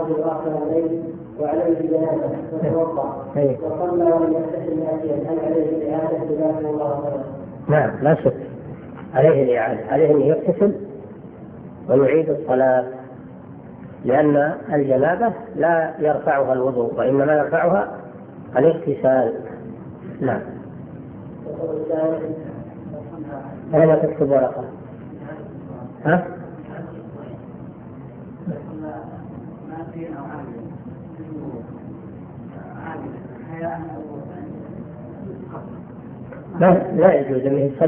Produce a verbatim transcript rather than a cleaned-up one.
الرجل آخر الليل وعليه جنازة فتوضأ وصلى ولم يغتسل ناسيا هل عليه الإعادة جزاكم الله خيرا؟ نعم لا شك عليه الإعادة، عليه أن يغتسل ويعيد الصلاة، لأن الجنابة لا يرفعها الوضوء وإنما يرفعها الاغتسال. نعم. أنا تكتب ورقة. ها؟ لا لا يجوز أن